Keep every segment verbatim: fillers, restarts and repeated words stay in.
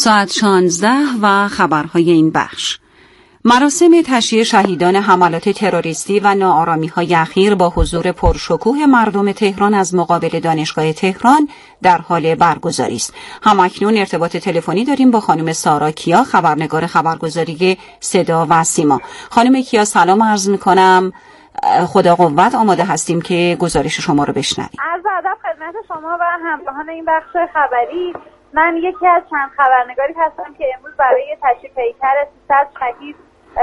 ساعت شانزده و خبرهای این بخش. مراسم تشییع شهیدان حملات تروریستی و ناآرامی‌های اخیر با حضور پرشکوه مردم تهران از مقابل دانشگاه تهران در حال برگزاری است. همکنون ارتباط تلفنی داریم با خانم سارا کیا، خبرنگار خبرگزاری صدا و سیما. خانم کیا سلام عرض می‌کنم. خدا قوت، آماده هستیم که گزارش شما رو بشنویم. عرض ادب خدمت شما و همراهان این بخش خبری. من یکی از چند خبرنگاری هستم که امروز برای تشرییع پیکر سیصد شهید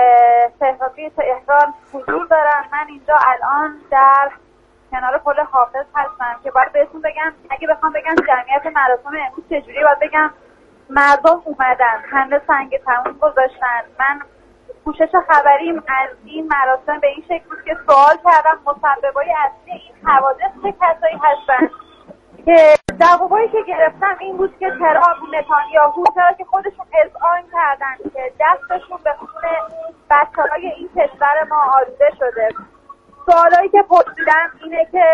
تهرانی تهران حضور دارم. من اینجا الان در کنار پل حافظ هستم که باید بهتون بگم، اگه بخوام بگم جمعیت مراسم امروز چجوری، باید بگم مردم اومدن، همه سنگ تموم گذاشتن. من پوشش خبریم از این مراسم به این شکل بود که سوال کردم مسببای اصلی این حوادث چه کسایی هستن، که جوابایی که گرفتم این بود که ترامپ و نتانیاهو چرا که خودشون اذعان کردن که دستشون به خون بچه‌های این کشور ما آلوده شده. سوالایی که پرسیدم اینه که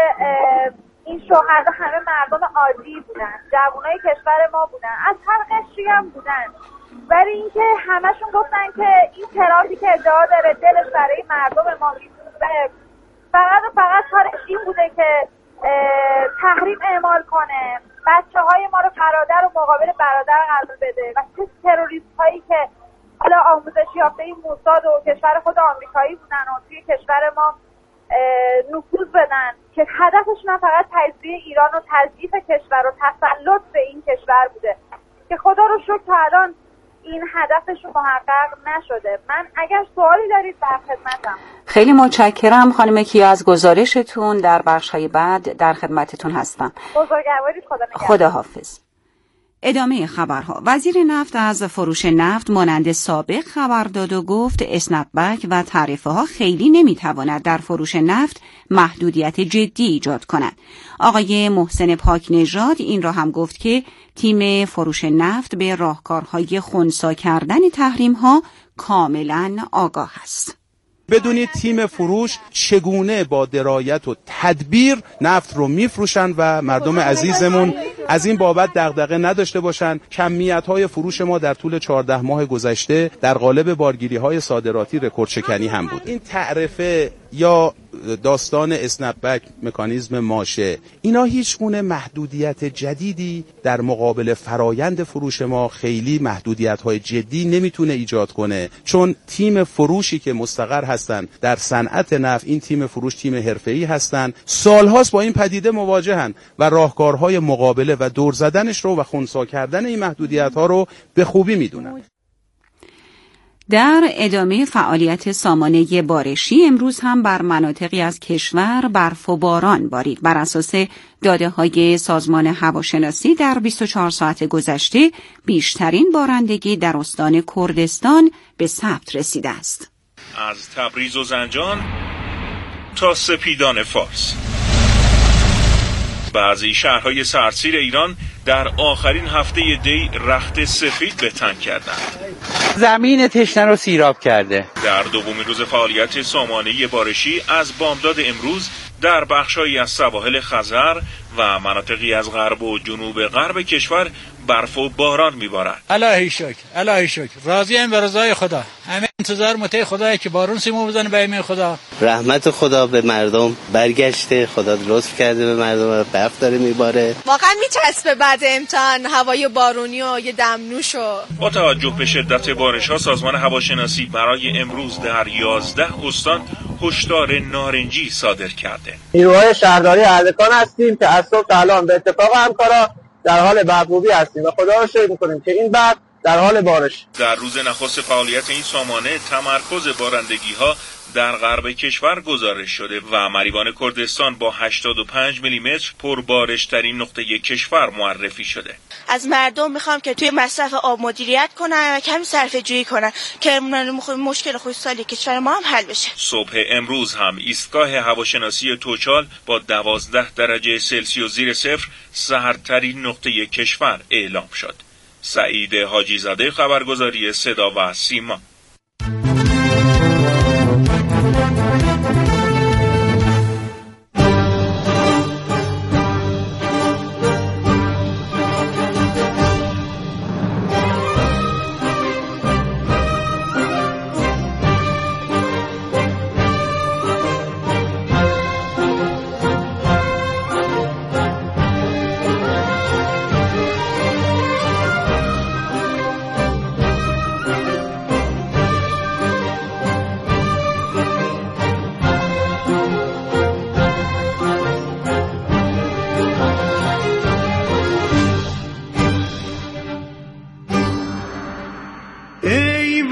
این شهدا همه مردم عادی بودن، جوانای کشور ما بودن، از هر قشری هم بودن، ولی اینکه همشون گفتن که این ترامپی که ادعا داره دلش برای مردم ما میسوزه، فقط و فقط کارش این بوده که تحریم اعمال کنه، بچه های ما رو برادر و مقابل برادر قرار بده و چه تروریست هایی که حالا آموزش یافته موساد و کشور خود آمریکایی بودن و توی کشور ما نفوذ بدن، که هدفشون فقط تجزیه ایران و تضعیف کشور و تسلط به این کشور بوده، که خدا رو شکر تا الان این هدفشون محقق نشده. من اگر سوالی دارید در خدمتم. خیلی متشکرم خانم کیا از گزارشتون. در بخش‌های بعد در خدمتتون هستم. بزرگوارید. خدا نگهدار. خدا حافظ. ادامه خبرها. وزیر نفت از فروش نفت مانند سابق خبر داد و گفت اسنپ بک و تعرفه ها خیلی نمیتواند در فروش نفت محدودیت جدی ایجاد کند. آقای محسن پاک نژاد این را هم گفت که تیم فروش نفت به راهکارهای خنثی کردن تحریم ها کاملا آگاه است. بدونید تیم فروش چگونه با درایت و تدبیر نفت رو میفروشن و مردم عزیزمون از این بابت دغدغه نداشته باشن. کمیت‌های فروش ما در طول چهارده ماه گذشته در قالب بارگیری‌های صادراتی رکورد شکنی هم بود. این تعرفه یا داستان اسنپ بک، مکانیزم ماشه، اینا هیچ گونه محدودیت جدیدی در مقابل فرایند فروش ما خیلی محدودیت‌های جدی نمیتونه ایجاد کنه، چون تیم فروشی که مستقر هستن در صنعت نفت، این تیم فروش تیم حرفه‌ای هستن، سالهاست با این پدیده مواجهن و راهکارهای مقابله و دور زدنش رو و خنثی کردن این محدودیت‌ها رو به خوبی میدونن. در ادامه فعالیت سامانه بارشی امروز هم بر مناطقی از کشور برف و باران بارید. بر اساس داده‌های سازمان هواشناسی در بیست و چهار ساعت گذشته بیشترین بارندگی در استان کردستان به ثبت رسیده است. از تبریز و زنجان تا سپیدان فارس، بعضی شهرهای سرسیر ایران در آخرین هفته دی رخت سفید به تن کردند. زمین تشنه رو سیراب کرده. در دومین روز فعالیت سامانه بارشی از بامداد امروز در بخشایی از سواحل خزر و مناطقی از غرب و جنوب غرب کشور برف و باران میبارد. الهی شکر، الهی شکر. راضیم به رضای خدا. همه انتظار مطیع خدایی که بارون سیمو بزنه به ایمه خدا. رحمت خدا به مردم برگشته، خدا لطف کرده به مردم، برف داره میباره. واقعا میچسبه بعد امتحان هوای بارونی و یه دمنوشو. با توجه به شدت بارش‌ها سازمان هواشناسی برای امروز در یازده استان هشدار نارنجی صادر کرده. نیروهای شهرداری اردکان هستیم که از صبح تا الان به اتفاق همکارا در حال برف‌روبی هستیم و خدا رو شکر می‌کنیم که این برف در حال بارش. در روز نخست فعالیت این سامانه تمرکز بارندگی‌ها در غرب کشور گزارش شده و مریوان کردستان با هشتاد و پنج میلی متر پربارش‌ترین نقطه کشور معرفی شده. از مردم میخوام که توی مصرف آب مدیریت کنن و کمی صرفه‌جویی کنن که مشکل خشکسالی کشور ما هم حل بشه. صبح امروز هم ایستگاه هواشناسی توچال با دوازده درجه سلسیوس زیر صفر سردترین نقطه کشور اعلام شد. سعید حاجی زاده، خبرگزاری صدا و سیما.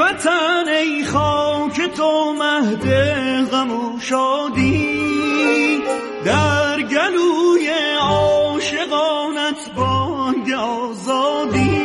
وطن ای خاک تو مهد غم و شادی، در گلوی عاشقانت بانگ آزادی.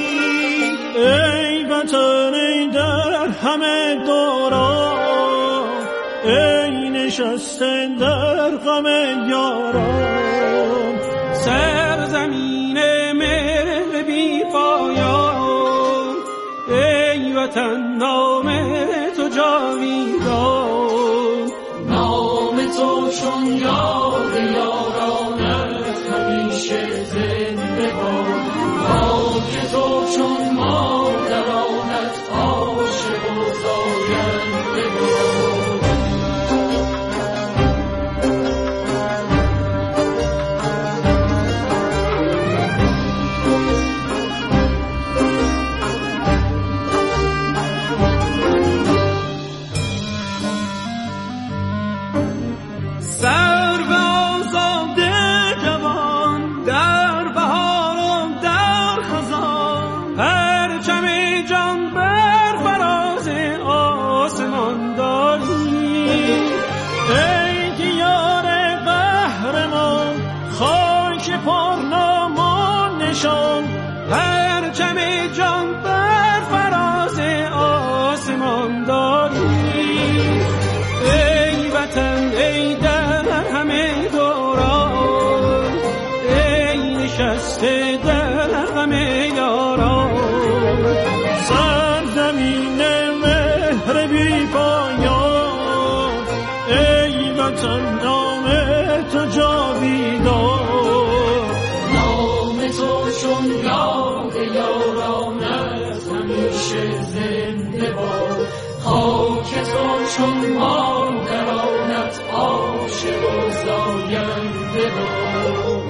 ای وطن ای در همه دوران، ای نشسته در غم یاران. سرزمین مهر بی پایان، ای وطن نام تو جاویدان. نام تو چون یاد یارانت همیشه زنده باد. خاک تو چون مادرانت عاشق و زاینده باد. پرچم جان بر فراز آسمان داری. ای وطن ای در همه دوران، ای نشسته در غم یاران. سرزمین مهر بی پایان، ای وطن نام تو جاویدان. چون یاد یارانت همیشه زنده باد. خاک تو چون مادرانت عاشق و زاینده باد.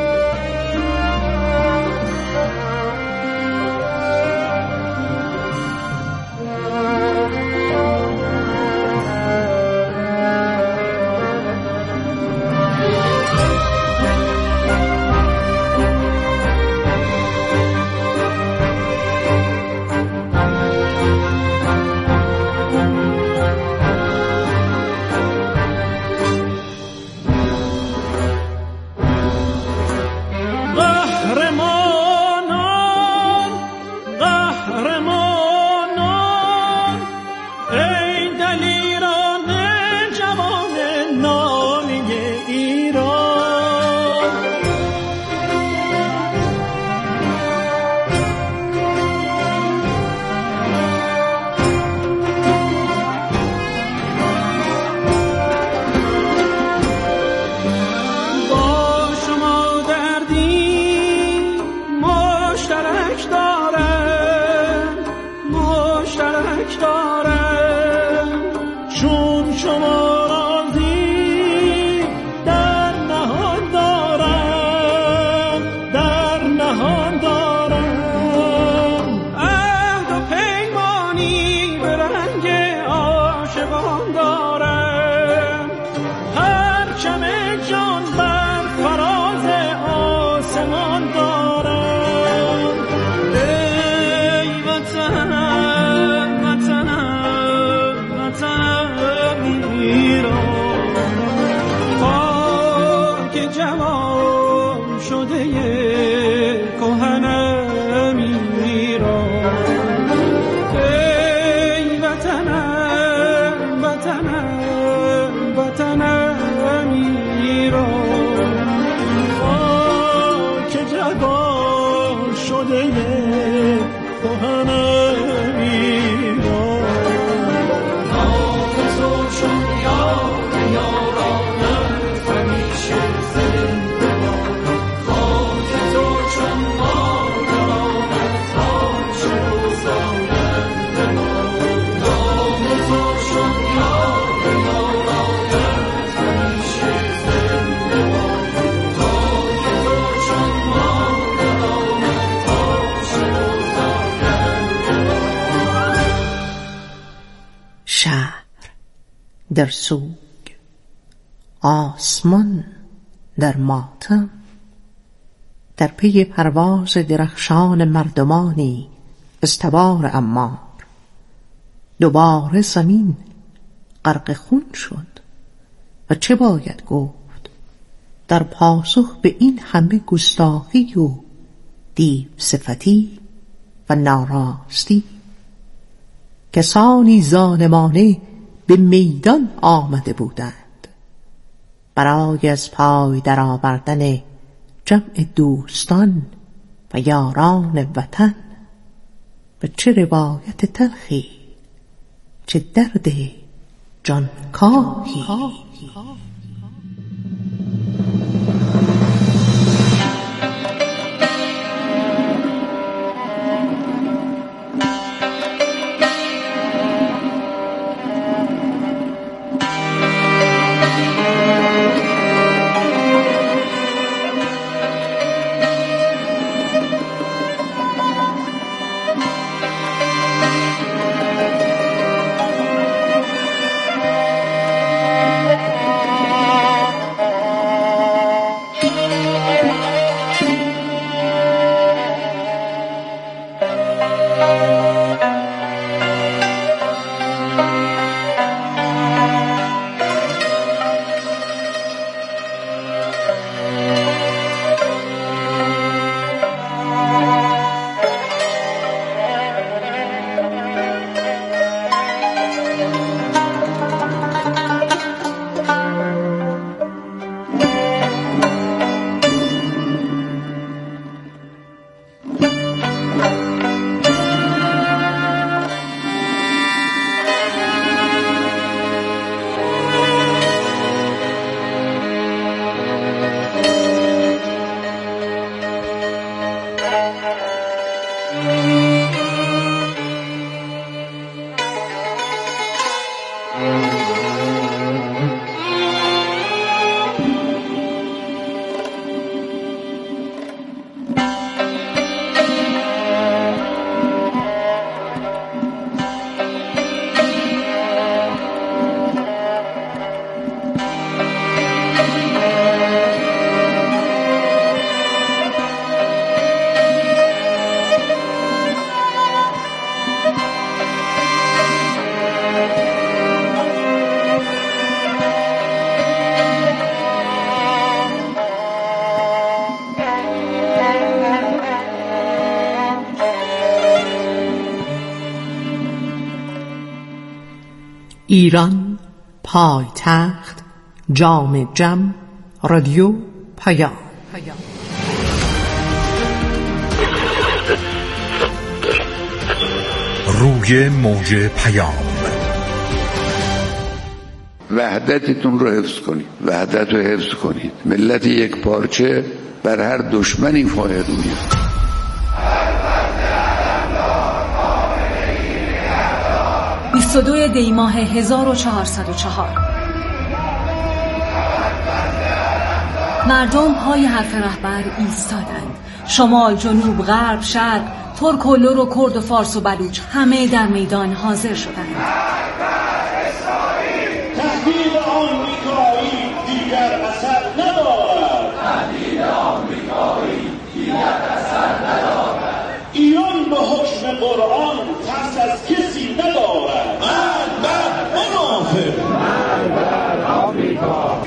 در سوگ، آسمان در ماتم، در پی پرواز درخشان مردمانی استوار عمار. دوباره زمین غرق خون شد و چه باید گفت در پاسخ به این همه گستاخی و دیو صفتی و ناراستی؟ کسانی ظالمانه به میدان آمده بودند برای از پای در آوردن جمع دوستان و یاران وطن. و چه روایت تلخی، چه درد جانکاهی. ایران پایتخت، جام جم، رادیو پیام. روی موج پیام. وحدتتون رو حفظ کنید، وحدت رو حفظ کنید. ملت یک پارچه بر هر دشمنی فائق میاد. بیست و دو دی ماه هزار و چهارصد و چهار مردم پای حرف رهبر ایستادند. شمال، جنوب، غرب، شرق، ترک و لر و کرد و فارس و بلوچ همه در میدان حاضر شدند. تهدید آمریکایی دیگر اثر ندارد. تهدید آمریکایی دیگر اثر ندارد. ایران به حکم قرآن ترس از کسی ندارد. من بر منافق، من بر آمریکا.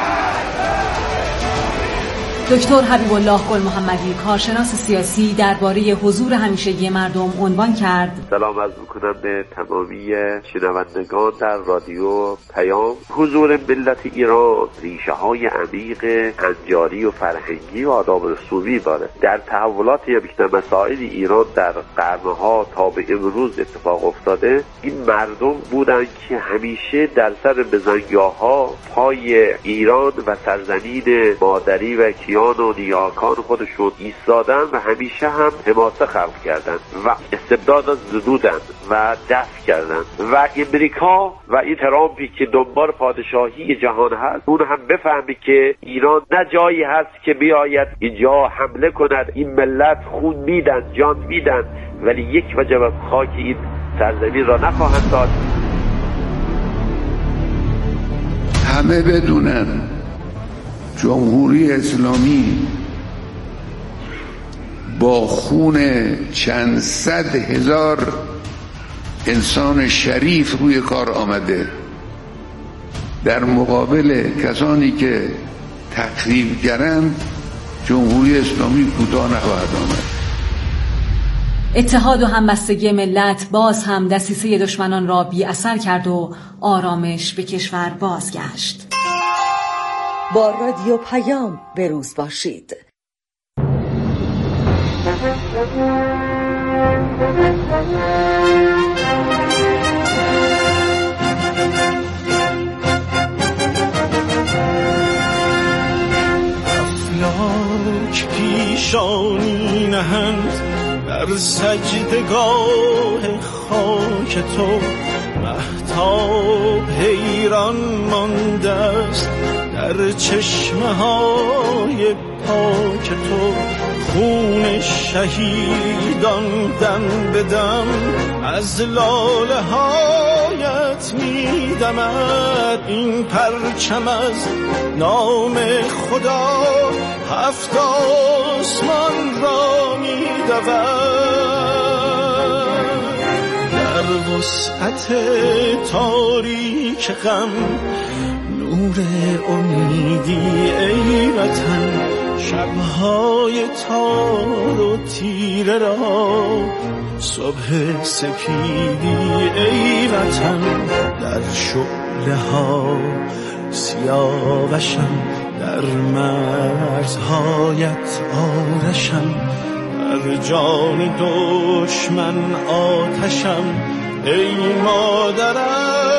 دکتر حبیب الله گل محمدی، کارشناس سیاسی، درباره حضور همیشگی مردم عنوان کرد: سلام عرض می‌کنم به تمامی شنوندگان در رادیو پیام. حضور ملت ایران ریشه‌های عمیق هنجاری و فرهنگی و آداب رسومی داره. در تحولات یکتا مسائل ایران در قرنها تا به امروز اتفاق افتاده، این مردم بودند که همیشه در سر بزنگاه‌ها پای ایران و سرزمین مادری و کیان و نیاکان خودشون ایستادن و همیشه هم حماسه خلق کردن و استبداد زدودن و دفع کردن. و امریکا و این ترامپی که دنبال پادشاهی جهان هست، اون هم بفهمی که ایران نه جایی هست که بیاید اینجا حمله کند. این ملت خون میدن، جان میدن، ولی یک وجب از خاک این سرزمین را نخواهند داد. همه بدونن جمهوری اسلامی با خون چند صد هزار انسان شریف روی کار آمده، در مقابل کسانی که تخریبگرند جمهوری اسلامی کوتاه نخواهد آمد. اتحاد و همبستگی ملت باز هم دسیسه دشمنان را بی اثر کرد و آرامش به کشور بازگشت. با رادیو پیام به روز باشید. افلاک پیشانی نهند در سجدگاه خاک تو، مهتاب حیران مانده است در چشمه های پاک تو. خون شهیدان دم به دم از لاله هایت می دمد. این پرچم از نام خدا هفت آسمان را می دود. در وسعت تاریک غم نور امیدی ای وطن، شبهای تار و تیره را صبح سپیدی ای وطن. در شعله ها سیاوشم، در مرزهایت آرشم، در جان دشمن آتشم ای مادرم.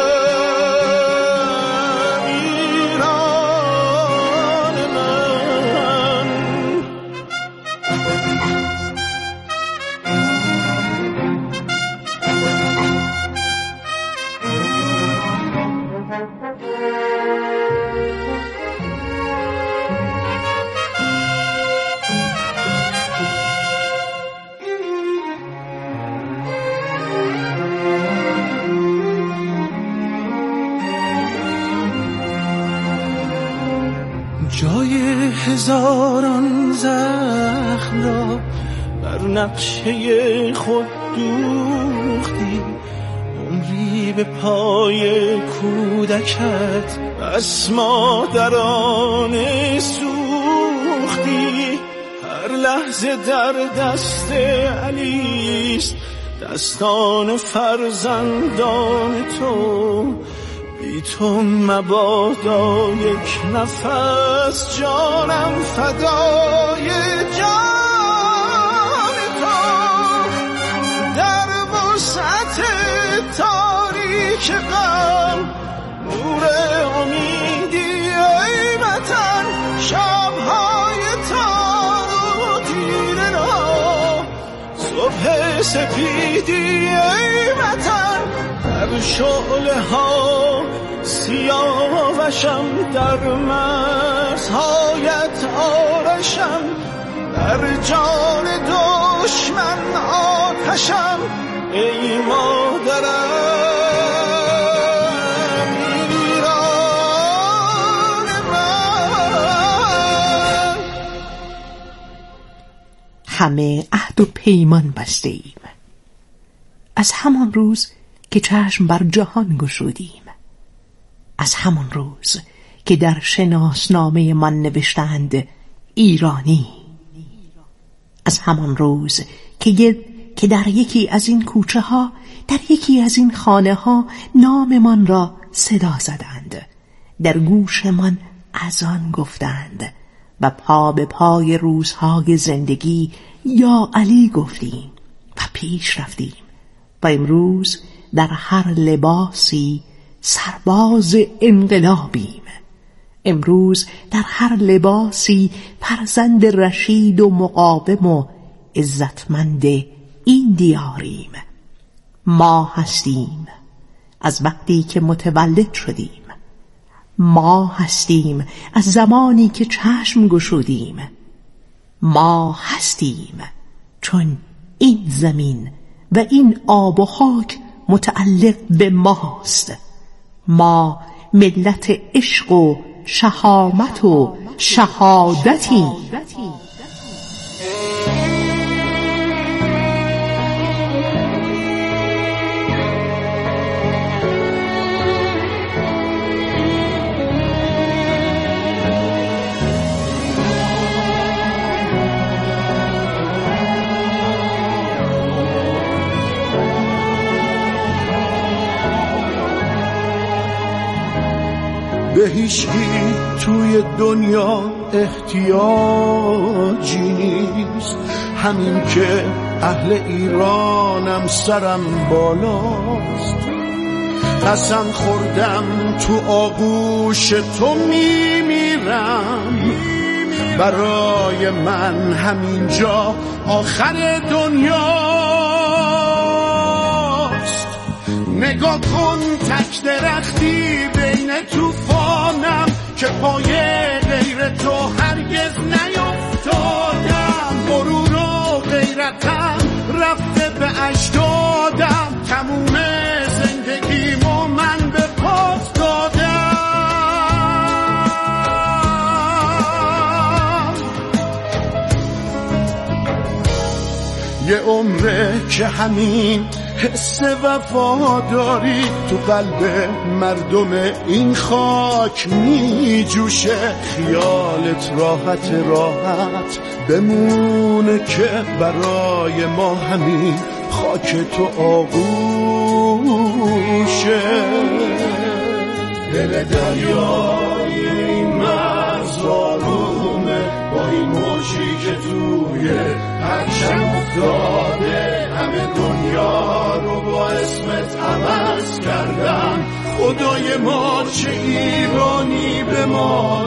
جای هزاران زخم را بر نقشه خود دوختی، عمری به پای کودکت بس مادرانه سوختی. هر لحظه در دست علیست دستان فرزندان تو، بی تو مبادا یک نفس جانم فدای جان تو. در وسعت تاریک غم نور امیدی ای وطن، شبهای تار و تیره را صبح سپیدی ای وطن. در شعله ها سیاوشم، در مرزهایت آرشم، در جان دشمن آتشم ای مادرم. ایران من. همه عهد و پیمان بسته ایم، از همان روز که چشم بر جهان گشودیم، از همان روز که در شناسنامه من نوشتند ایرانی، از همان روز که که در یکی از این کوچه ها، در یکی از این خانه ها نام من را صدا زدند، در گوش من اذان گفتند و پا به پای روزهای زندگی یا علی گفتیم و پیش رفتیم و امروز در هر لباسی سرباز انقلابیم. امروز در هر لباسی فرزند رشید و مقاوم و عزتمند این دیاریم. ما هستیم از وقتی که متولد شدیم، ما هستیم از زمانی که چشم گشودیم، ما هستیم چون این زمین و این آب و خاک متعلق به ماست. ما ملت عشق و شهامت و شهادتیم. به هیچکی توی دنیا احتیاجی نیست، همین که اهل ایرانم سرم بالاست. قسم خوردم تو آغوش تو میمیرم، برای من همینجا آخر دنیاست. نگاه کن تک درختی بین طوفانم که پای غیر تو هرگز نیفتادم. غرور و غیرتم رفته به اجدادم، تموم زندگیمو من به پات دادم. یه عمره که همین حس وفاداری تو قلب مردم این خاک می جوشه. خیالت راحت راحت بمونه که برای ما همین خاک تو آغوشه. دل دریای این مرز آرومه، با این موجی که توی پرچم افتاده، همه دنیا رو با اسمت عوض کردن. خدای ما چه ایرانی به ما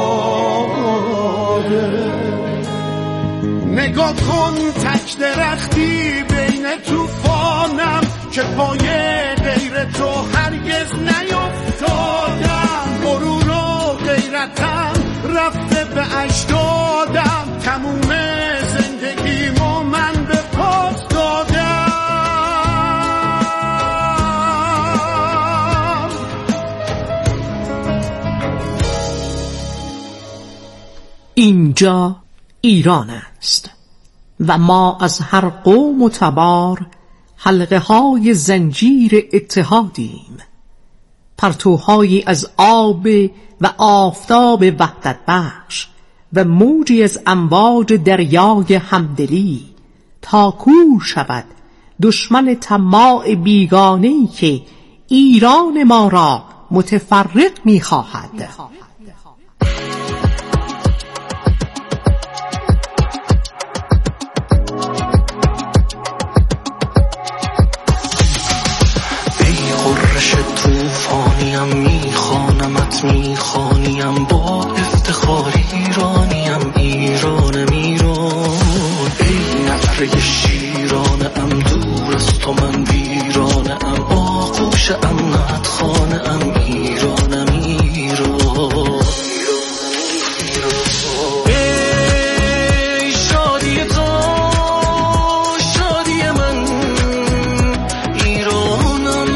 داده. نگاه کن تک درختی بین طوفانم که پای غیر تو هرگز نیفتادم. غرور و غیرتم رفته به اجدادم، تموم زندگیمو من به پات دادم. اینجا ایران است و ما از هر قوم و تبار حلقه های زنجیر اتحادیم، پرتوهایی از آب و آفتاب وحدت بخش و موجی از امواج دریای همدلی، تا کور شود دشمن طماع بیگانه‌ای که ایران ما را متفرق می‌خواهد. طوفانیم میخوانمت میخوانیم با افتخار ایرانیم، ایرانم ایران. ای نعره شیرانم دور از تو من ویرانم، آغوش امنت خانم ایرانم ایران. ای شادی تو شادی من ایرانم،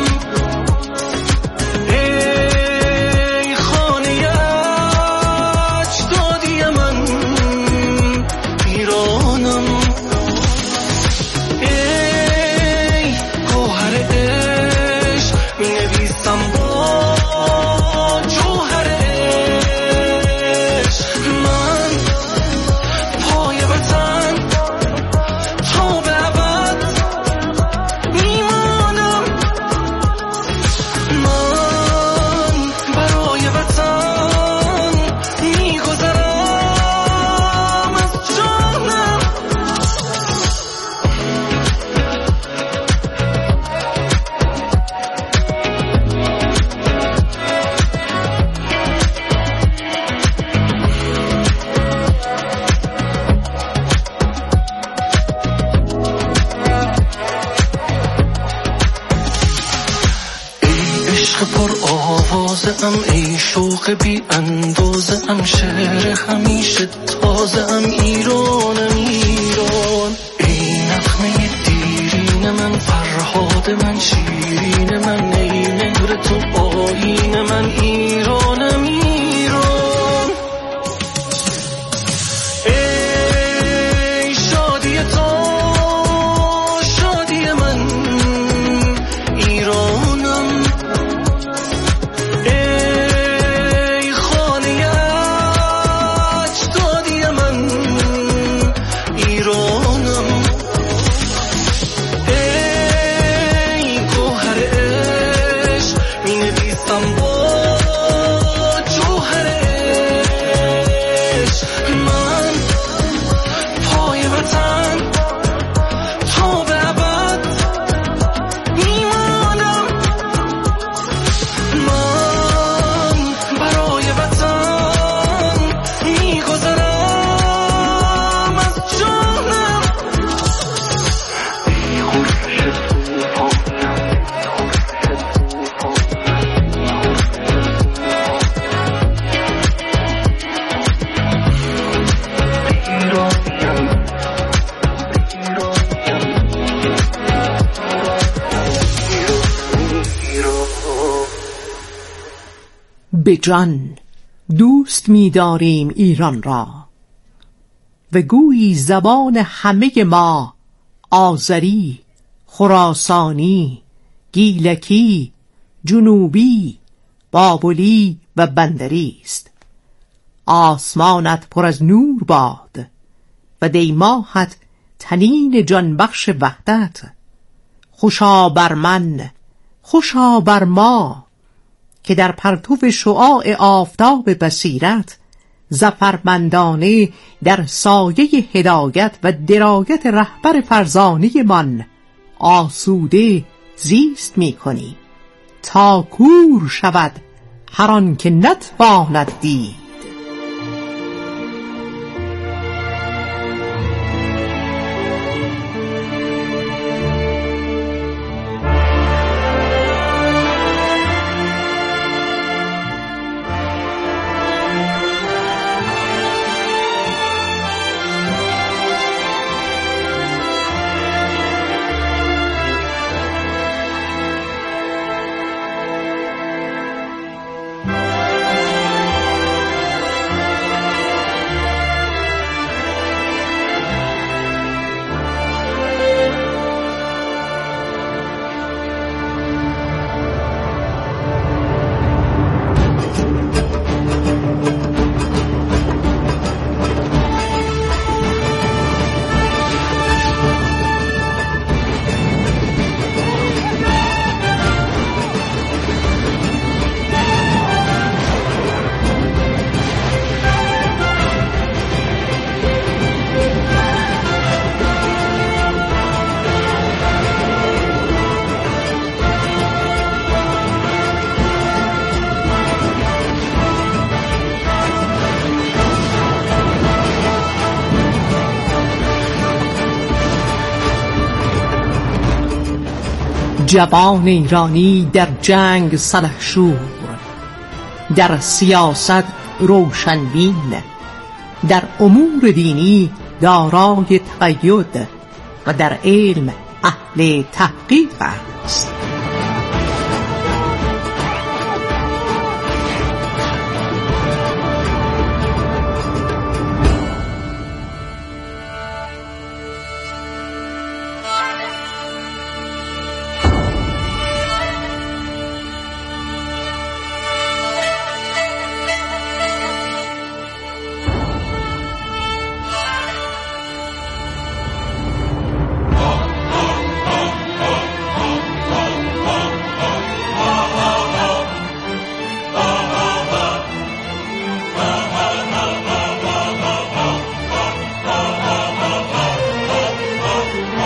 ام ای شوق بی اندازه ام، شعر همیشه تازه ام ایرانم ایران. ای نغمه دیرین من، فرهاد من، شیرین من، ای مهر تو آیین من ایرانم ایران. ای شادی تو شادی من ایرانم، ای گوهر عشق می نویسم با به جان دوست می داریم ایران را، و گویی زبان همه ما آذری، خراسانی، گیلکی، جنوبی، بابلی و بندری است. آسمانت پر از نور باد و دیماهت تنین جانبخش وحدت. خوشا بر من، خوشا بر ما، که در پرتو شعاع آفتاب بصیرت ظفرمندانه در سایه هدایت و درایت رهبر فرزانه من آسوده زیست می کنی، تا کور شود هر آن که نتواند دید. جوان ایرانی در جنگ سلحشور، در سیاست روشنبین، در امور دینی دارای تقید و در علم اهل تحقیق است.